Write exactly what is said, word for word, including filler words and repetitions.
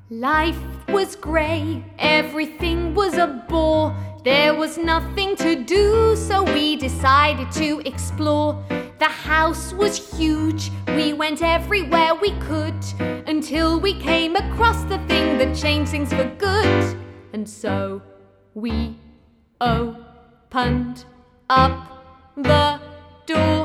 Life was grey, everything was a bore. There was nothing to do, so we decided to explore. The house was huge, we went everywhere we could, until we came across the thing that changed things for good. And so we opened up the door.